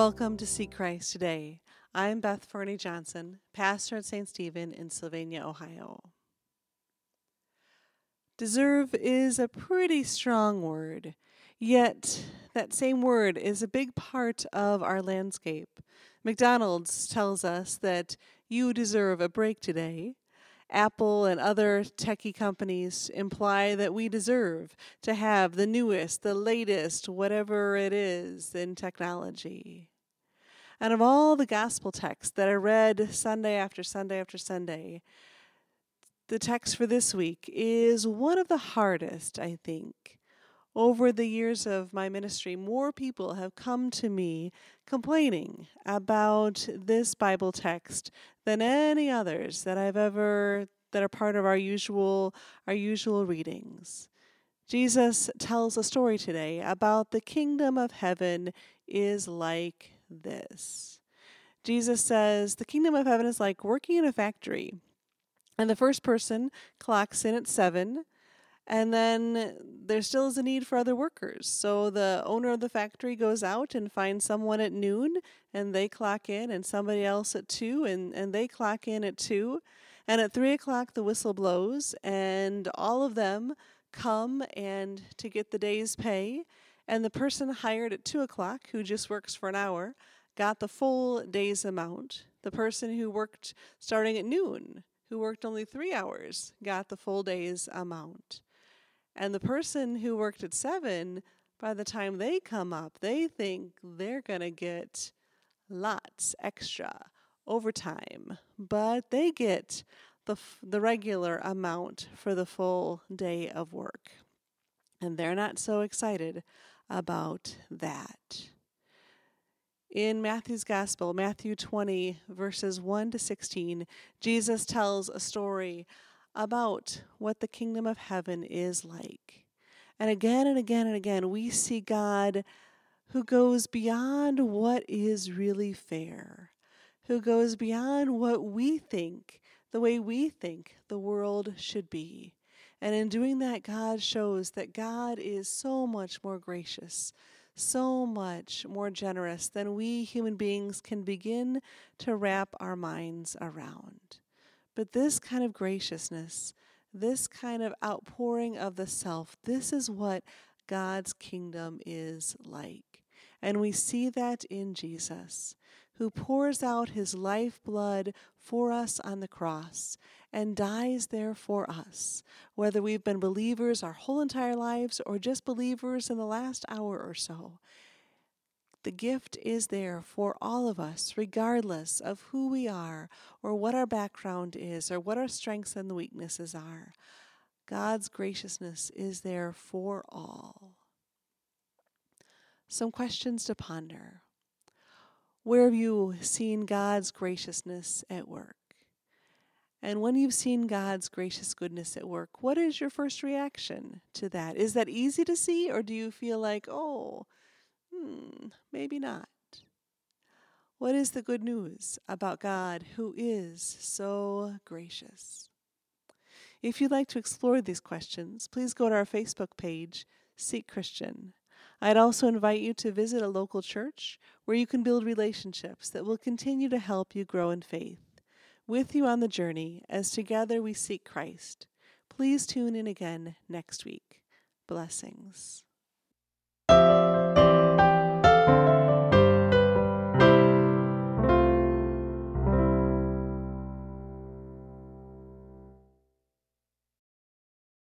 Welcome to Seek Christ Today. I'm Beth Fernie Johnson, pastor at St. Stephen in Sylvania, Ohio. Deserve is a pretty strong word, yet that same word is a big part of our landscape. McDonald's tells us that you deserve a break today. Apple and other techie companies imply that we deserve to have the newest, the latest, whatever it is in technology. And of all the gospel texts that are read Sunday after Sunday after Sunday, the text for this week is one of the hardest, I think. Over the years of my ministry, more people have come to me complaining about this Bible text than any others that are part of our usual readings. Jesus tells a story today about the kingdom of heaven is like this. Jesus says the kingdom of heaven is like working in a factory. And the first person clocks in at 7, and then there still is a need for other workers. So the owner of the factory goes out and finds someone at noon, and they clock in, and somebody else at 2, and they clock in at 2. And at 3 o'clock, the whistle blows, and all of them come and to get the day's pay. And the person hired at 2 o'clock, who just works for an hour, got the full day's amount. The person who worked starting at noon, who worked only 3 hours, got the full day's amount. And the person who worked at 7, by the time they come up, they think they're going to get lots extra overtime, but they get the regular amount for the full day of work. And they're not so excited about that. In Matthew's Gospel, Matthew 20, verses 1 to 16, Jesus tells a story about what the kingdom of heaven is like. And again and again and again, we see God who goes beyond what is really fair, who goes beyond what we think, the way we think the world should be. And in doing that, God shows that God is so much more gracious, so much more generous than we human beings can begin to wrap our minds around. But this kind of graciousness, this kind of outpouring of the self, this is what God's kingdom is like. And we see that in Jesus, who pours out his lifeblood for us on the cross and dies there for us, whether we've been believers our whole entire lives or just believers in the last hour or so. The gift is there for all of us, regardless of who we are or what our background is or what our strengths and weaknesses are. God's graciousness is there for all. Some questions to ponder. Where have you seen God's graciousness at work? And when you've seen God's gracious goodness at work, what is your first reaction to that? Is that easy to see, or do you feel like, maybe not? What is the good news about God who is so gracious? If you'd like to explore these questions, please go to our Facebook page, Seek Christian. I'd also invite you to visit a local church where you can build relationships that will continue to help you grow in faith. With you on the journey, as together we seek Christ. Please tune in again next week. Blessings.